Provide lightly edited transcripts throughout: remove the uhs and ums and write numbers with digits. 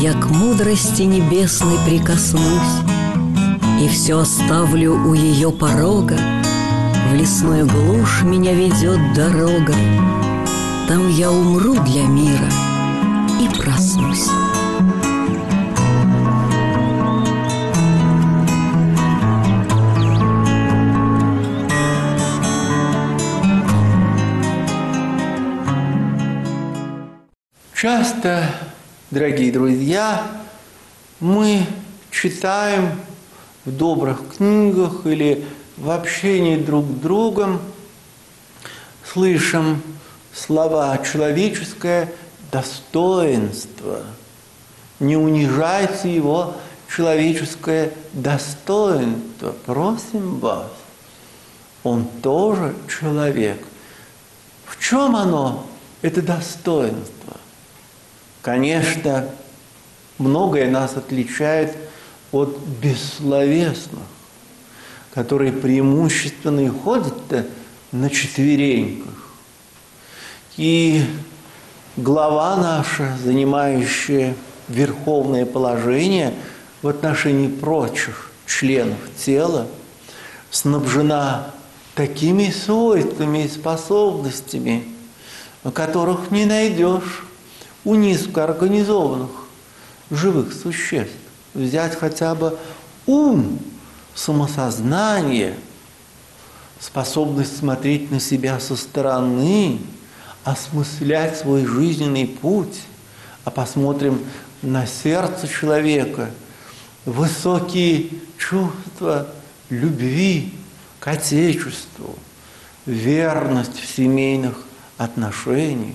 я к мудрости небесной прикоснусь и все оставлю у ее порога. В лесную глушь меня ведет дорога, там я умру для мира и проснусь. Часто, дорогие друзья, мы читаем в добрых книгах или в общении друг с другом, слышим слова «человеческое достоинство». Не унижайте его человеческое достоинство. Просим вас. Он тоже человек. В чем оно, это достоинство? Конечно, многое нас отличает от бессловесных, которые преимущественно и ходят-то на четвереньках. И глава наша, занимающая верховное положение в отношении прочих членов тела, снабжена такими свойствами и способностями, которых не найдешь у низкоорганизованных живых существ. Взять хотя бы ум, самосознание, способность смотреть на себя со стороны, осмыслять свой жизненный путь, а посмотрим на сердце человека, высокие чувства любви к Отечеству, верность в семейных отношениях,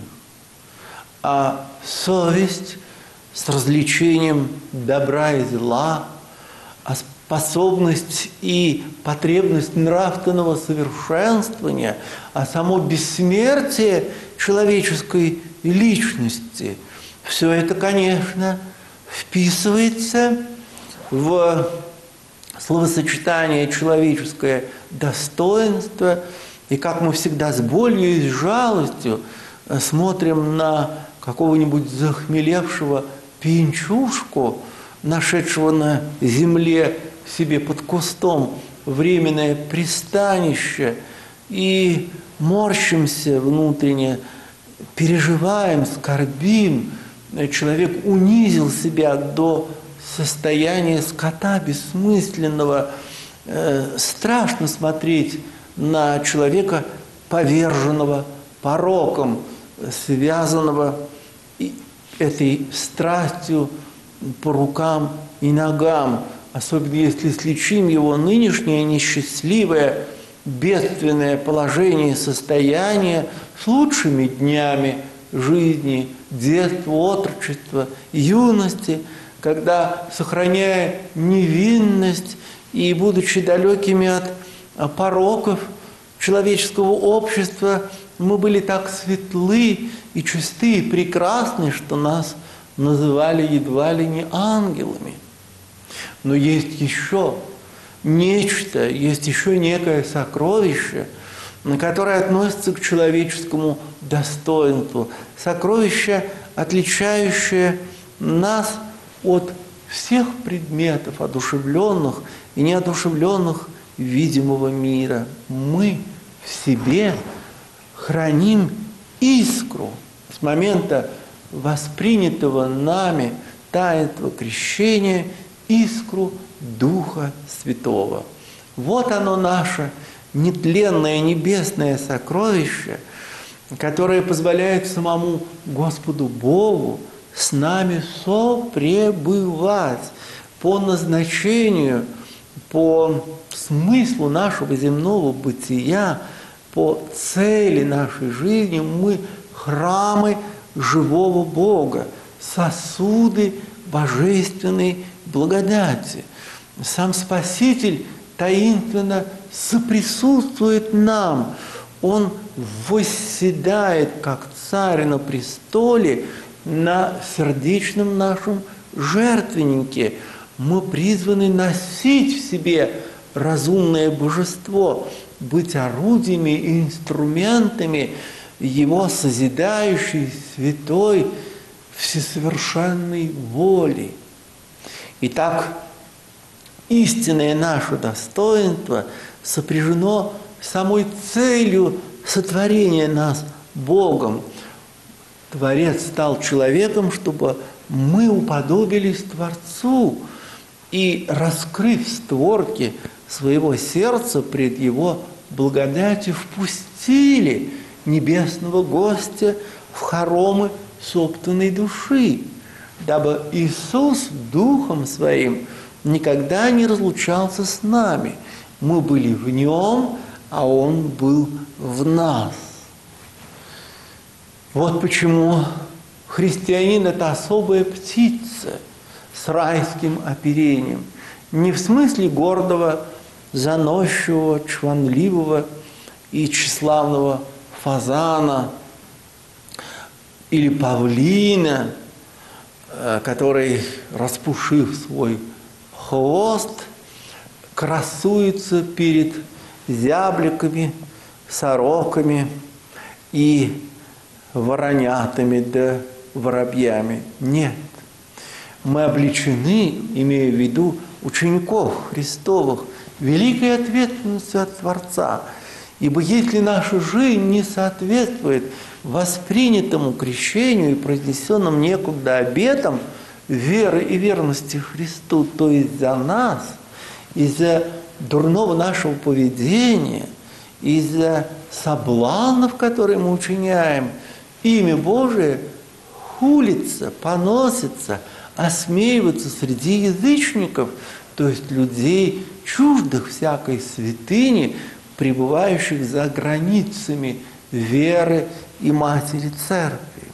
а совесть с развлечением добра и зла, а способность и потребность нравственного совершенствования, а само бессмертие человеческой личности. Все это, конечно, вписывается в словосочетание «человеческое достоинство», и как мы всегда с болью и с жалостью смотрим на какого-нибудь захмелевшего пьянчушку, нашедшего на земле себе под кустом временное пристанище, и морщимся внутренне, переживаем, скорбим. Человек унизил себя до состояния скота бессмысленного. Страшно смотреть на человека, поверженного пороком, связанного этой страстью по рукам и ногам, особенно если сличим его нынешнее несчастливое, бедственное положение и состояние с лучшими днями жизни, детства, отрочества, юности, когда, сохраняя невинность и будучи далекими от пороков человеческого общества, мы были так светлы и чисты, и прекрасны, что нас называли едва ли не ангелами. Но есть еще нечто, есть еще некое сокровище, которое относится к человеческому достоинству. Сокровище, отличающее нас от всех предметов, одушевленных и неодушевленных видимого мира. Мы в себе храним искру с момента воспринятого нами таинства крещения, искру Духа Святого. Вот оно наше нетленное небесное сокровище, которое позволяет самому Господу Богу с нами сопребывать по назначению, по смыслу нашего земного бытия, по цели нашей жизни. Мы храмы живого Бога, сосуды божественной благодати. Сам Спаситель таинственно соприсутствует нам. Он восседает, как царь на престоле, на сердечном нашем жертвеннике. Мы призваны носить в себе разумное божество, быть орудиями и инструментами Его созидающей, святой, всесовершенной воли. Итак, истинное наше достоинство сопряжено с самой целью сотворения нас Богом. Творец стал человеком, чтобы мы уподобились Творцу и, раскрыв створки своего сердца пред Его благодатью, впустили небесного гостя в хоромы собственной души, дабы Иисус Духом Своим никогда не разлучался с нами. Мы были в Нем, а Он был в нас. Вот почему христианин – это особая птица с райским оперением. Не в смысле гордого, заносчивого, чванливого и тщеславного фазана или павлина, который, распушив свой хвост, красуется перед зябликами, сороками и воронятами да воробьями. Нет. Мы облечены, имея в виду учеников Христовых, великой ответственностью от Творца. Ибо если наша жизнь не соответствует воспринятому крещению и произнесенным некогда обетам веры и верности Христу, то из-за нас, из-за дурного нашего поведения, из-за соблазнов, которые мы учиняем, имя Божие хулится, поносится, осмеивается среди язычников, то есть людей, чуждых всякой святыни, пребывающих за границами веры и Матери Церкви.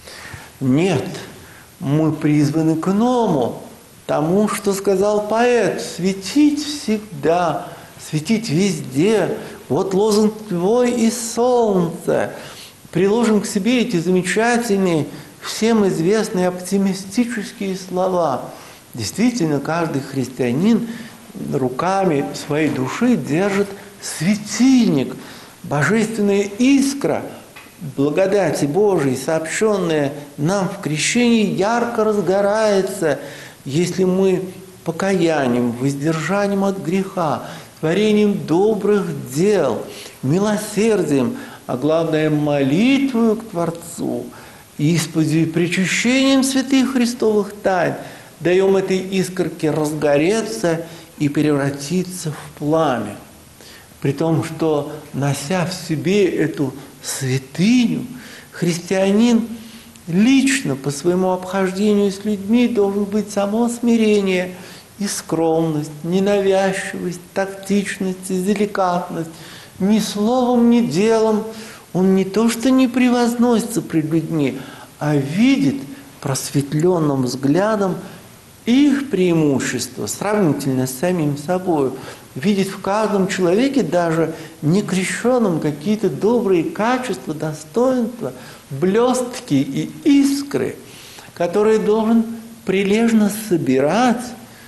Нет, мы призваны к иному, тому, что сказал поэт: светить всегда, светить везде. Вот лозунг твой и солнце. Приложим к себе эти замечательные, всем известные оптимистические слова. Действительно, каждый христианин руками своей души держит светильник, божественная искра благодати Божией, сообщенная нам в крещении, ярко разгорается, если мы покаянием, воздержанием от греха, творением добрых дел, милосердием, а главное молитвою к Творцу, исповедью и причащением святых Христовых тайн даем этой искорке разгореться и превратиться в пламя. При том, что, нося в себе эту святыню, христианин лично по своему обхождению с людьми должен быть само смирение и скромность, ненавязчивость, тактичность и деликатность. Ни словом, ни делом он не то что не превозносится пред людьми, а видит просветленным взглядом их преимущества, сравнительно с самим собой, видит в каждом человеке, даже некрещенном, какие-то добрые качества, достоинства, блестки и искры, которые должен прилежно собирать,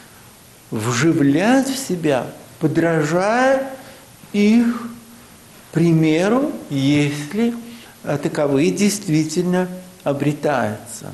вживлять в себя, подражая их примеру, если таковые действительно обретаются.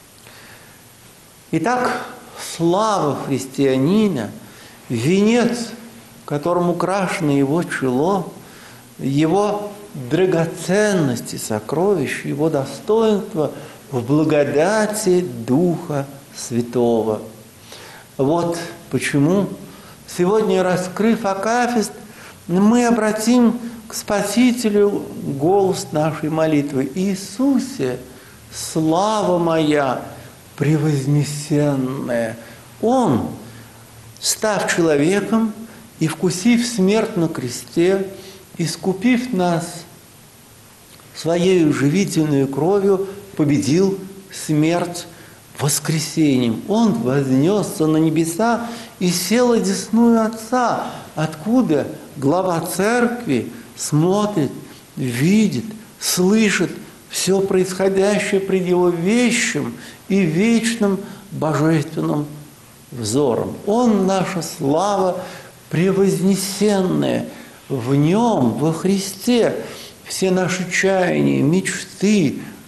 Итак, слава христианина, венец, которым украшено его чело, его драгоценности, сокровища, его достоинство в благодати Духа Святого. Вот почему сегодня, раскрыв акафист, мы обратим к Спасителю голос нашей молитвы: Иисусе, слава моя превознесенная. Он, став человеком и вкусив смерть на кресте, искупив нас Своей живительной кровью, победил смерть воскресением. Он вознесся на небеса и сел одесную Отца, откуда глава Церкви смотрит, видит, слышит все происходящее пред Его вещим и вечным божественным взором. Он наша слава превознесенная. В Нем, во Христе, все наши чаяния, мечты,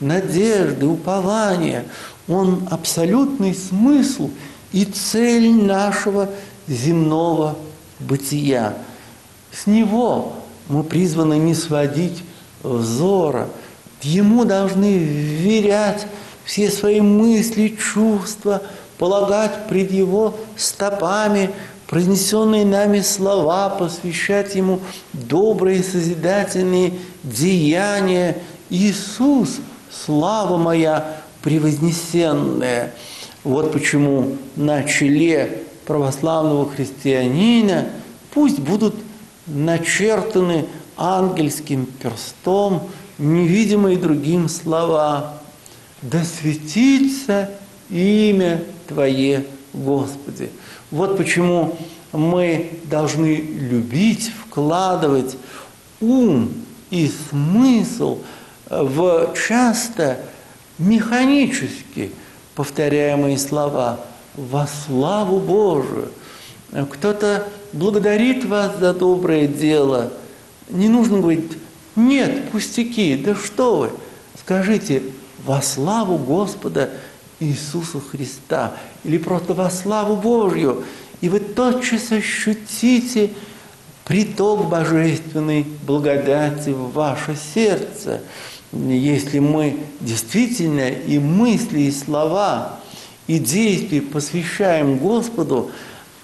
надежды, упования. Он абсолютный смысл и цель нашего земного бытия. С Него мы призваны не сводить взора. Ему должны вверять все свои мысли, чувства, полагать пред Его стопами произнесенные нами слова, посвящать Ему добрые созидательные деяния. Иисус, слава моя превознесенная. Вот почему на челе православного христианина пусть будут начертаны ангельским перстом невидимые другим слова: «Да светится имя Твое, Господи». Вот почему мы должны любить, вкладывать ум и смысл в часто механически повторяемые слова «во славу Божию». Кто-то благодарит вас за доброе дело. Не нужно говорить: нет, пустяки, да что вы. Скажите: во славу Господа Иисуса Христа. Или просто во славу Божью. И вы тотчас ощутите приток божественной благодати в ваше сердце. Если мы действительно и мысли, и слова, и действия посвящаем Господу,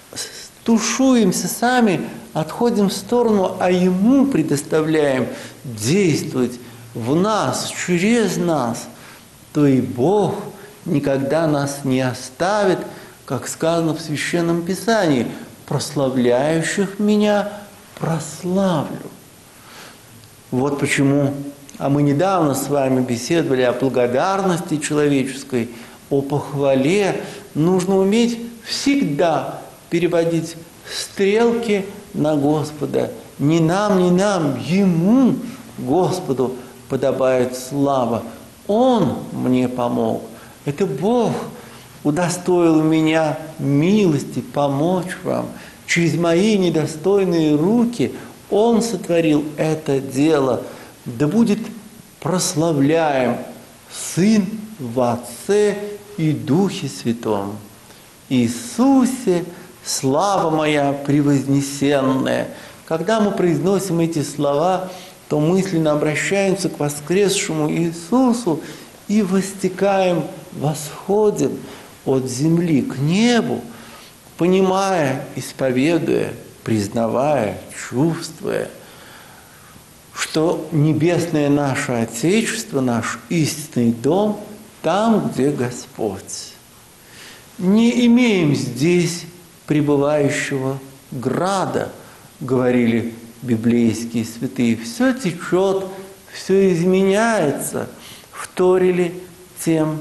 тушуемся сами, отходим в сторону, а Ему предоставляем действовать в нас, через нас, то и Бог никогда нас не оставит, как сказано в Священном Писании: прославляющих меня прославлю. Вот почему, а мы недавно с вами беседовали о благодарности человеческой, о похвале. Нужно уметь всегда переводить стрелки на Господа. Не нам, не нам, Ему, Господу, подобает слава. Он мне помог. Это Бог удостоил меня милости помочь вам. Через мои недостойные руки Он сотворил это дело. Да будет прославляем Сын в Отце и Духе Святом. Иисусе, слава моя превознесенная. Когда мы произносим эти слова, то мысленно обращаемся к воскресшему Иисусу и воистекаем, восходим от земли к небу, понимая, исповедуя, признавая, чувствуя, что небесное наше Отечество, наш истинный дом, там, где Господь. Не имеем здесь пребывающего града, говорили библейские святые. Все течет, все изменяется, вторили тем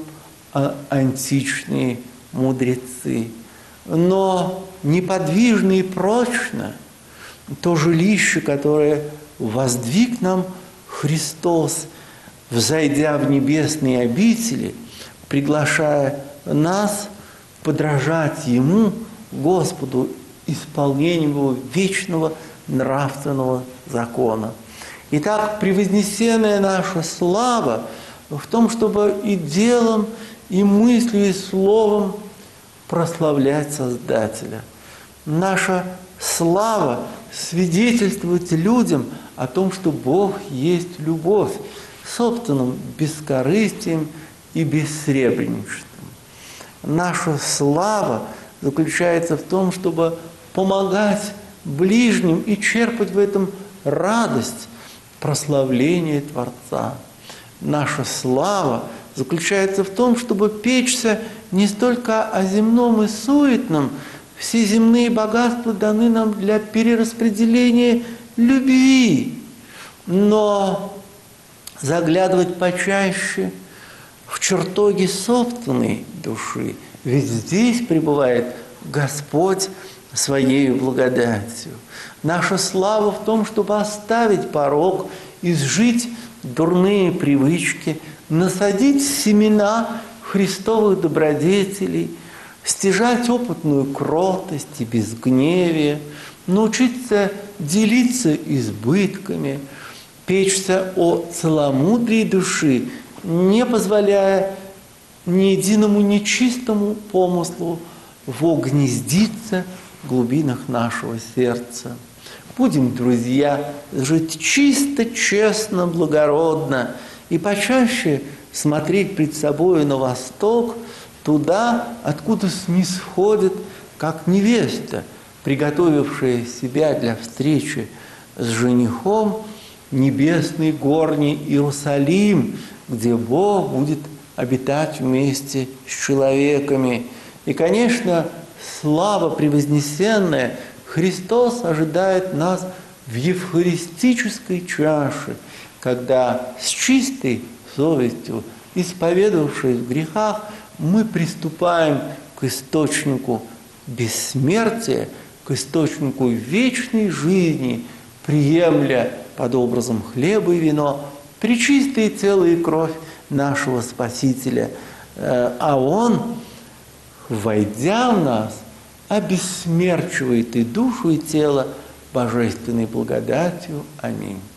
античные мудрецы. Но неподвижно и прочно то жилище, которое воздвиг нам Христос, взойдя в небесные обители, приглашая нас подражать Ему, Господу, исполнением Его вечного нравственного закона. Итак, превознесенная наша слава в том, чтобы и делом, и мыслью, и словом прославлять Создателя. Наша слава свидетельствовать людям о том, что Бог есть любовь, собственным бескорыстием и бессребреничеством. Наша слава заключается в том, чтобы помогать ближним и черпать в этом радость прославления Творца. Наша слава заключается в том, чтобы печься не столько о земном и суетном. Все земные богатства даны нам для перераспределения любви, но заглядывать почаще в чертоги собственной души, ведь здесь пребывает Господь Своей благодатью. Наша слава в том, чтобы оставить порок, изжить дурные привычки, насадить семена Христовых добродетелей, стяжать опытную кротость и безгневие, научиться делиться избытками, печься о целомудрии души, не позволяя ни единому нечистому помыслу вогнездиться в глубинах нашего сердца. Будем, друзья, жить чисто, честно, благородно и почаще смотреть пред собой на восток, туда, откуда снисходит, как невеста, приготовившая себя для встречи с женихом, небесный горний Иерусалим, где Бог будет обитать вместе с человеками. И, конечно, слава превознесенная, Христос ожидает нас в евхаристической чаше, когда с чистой совестью, исповедовавшись в грехах, мы приступаем к источнику бессмертия, к источнику вечной жизни, приемля под образом хлеба и вино пречистое тело и кровь нашего Спасителя. А Он, войдя в нас, обессмерчивает и душу, и тело божественной благодатью. Аминь.